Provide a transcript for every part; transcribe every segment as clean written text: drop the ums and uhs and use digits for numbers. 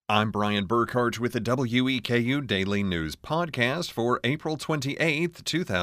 I'm Brian Burkhart with the WEKU Daily News Podcast for April 28th,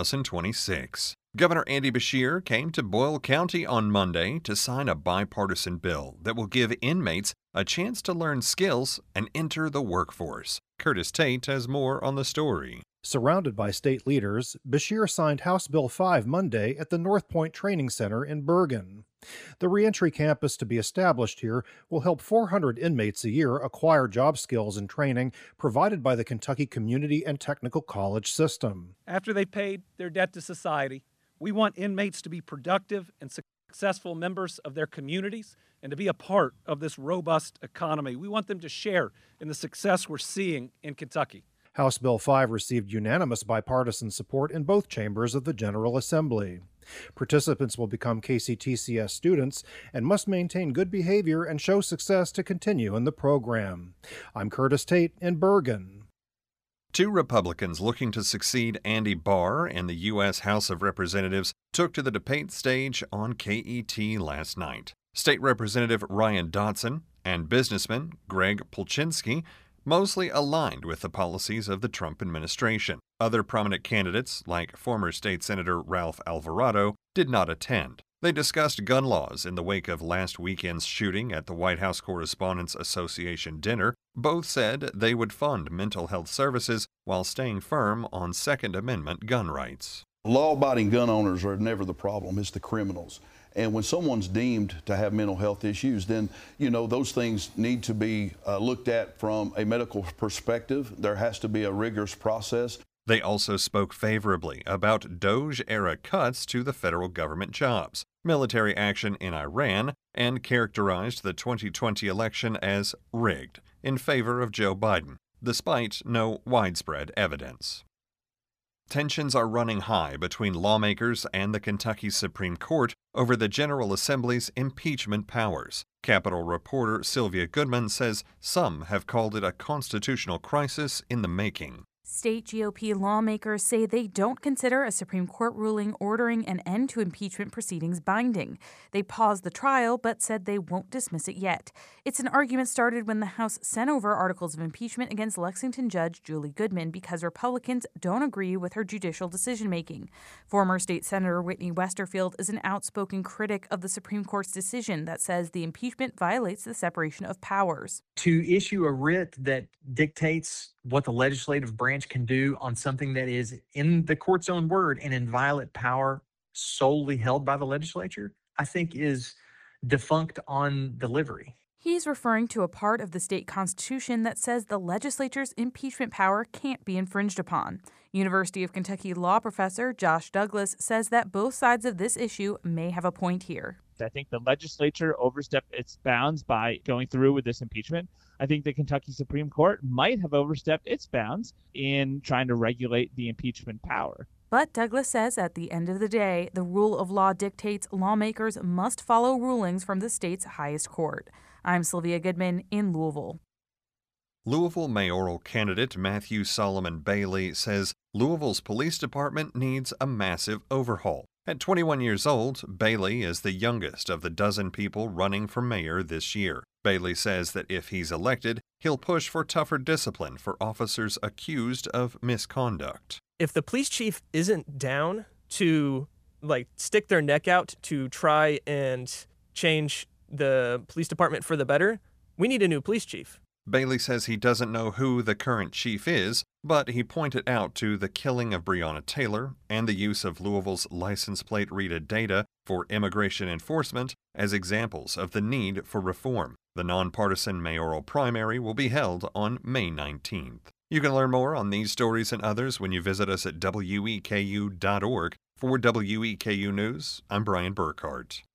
2026. Governor Andy Beshear came to Boyle County on Monday to sign a bipartisan bill that will give inmates a chance to learn skills and enter the workforce. Curtis Tate has more on the story. Surrounded by state leaders, Beshear signed House Bill 5 Monday at the North Point Training Center in Bergen. The reentry campus to be established here will help 400 inmates a year acquire job skills and training provided by the Kentucky Community and Technical College system. After they've paid their debt to society, we want inmates to be productive and successful members of their communities and to be a part of this robust economy. We want them to share in the success we're seeing in Kentucky. House Bill 5 received unanimous bipartisan support in both chambers of the General Assembly. Participants will become KCTCS students and must maintain good behavior and show success to continue in the program. I'm Curtis Tate in Bergen. Two Republicans looking to succeed Andy Barr in the U.S. House of Representatives took to the debate stage on KET last night. State Representative Ryan Dotson and businessman Greg Polchinski mostly aligned with the policies of the Trump administration. Other prominent candidates, like former State Senator Ralph Alvarado, did not attend. They discussed gun laws in the wake of last weekend's shooting at the White House Correspondents Association dinner. Both said they would fund mental health services while staying firm on Second Amendment gun rights. Law-abiding gun owners are never the problem, it's the criminals. And when someone's deemed to have mental health issues, then, those things need to be looked at from a medical perspective. There has to be a rigorous process. They also spoke favorably about DOJ-era cuts to the federal government jobs, military action in Iran, and characterized the 2020 election as rigged in favor of Joe Biden, despite no widespread evidence. Tensions are running high between lawmakers and the Kentucky Supreme Court over the General Assembly's impeachment powers. Capitol reporter Sylvia Goodman says some have called it a constitutional crisis in the making. State GOP lawmakers say they don't consider a Supreme Court ruling ordering an end to impeachment proceedings binding. They paused the trial but said they won't dismiss it yet. It's an argument started when the House sent over articles of impeachment against Lexington Judge Julie Goodman because Republicans don't agree with her judicial decision-making. Former State Senator Whitney Westerfield is an outspoken critic of the Supreme Court's decision that says the impeachment violates the separation of powers. To issue a writ that dictates what the legislative branch can do on something that is, in the court's own word, an inviolate power solely held by the legislature, I think is defunct on delivery. He's referring to a part of the state constitution that says the legislature's impeachment power can't be infringed upon. University of Kentucky law professor Josh Douglas says that both sides of this issue may have a point here. I think the legislature overstepped its bounds by going through with this impeachment. I think the Kentucky Supreme Court might have overstepped its bounds in trying to regulate the impeachment power. But Douglas says at the end of the day, the rule of law dictates lawmakers must follow rulings from the state's highest court. I'm Sylvia Goodman in Louisville. Louisville mayoral candidate Matthew Solomon Bailey says Louisville's police department needs a massive overhaul. At 21 years old, Bailey is the youngest of the dozen people running for mayor this year. Bailey says that if he's elected, he'll push for tougher discipline for officers accused of misconduct. If the police chief isn't down to stick their neck out to try and change the police department for the better, we need a new police chief. Bailey says he doesn't know who the current chief is, but he pointed out to the killing of Breonna Taylor and the use of Louisville's license plate reader data for immigration enforcement as examples of the need for reform. The nonpartisan mayoral primary will be held on May 19th. You can learn more on these stories and others when you visit us at weku.org. For WEKU News, I'm Brian Burkhart.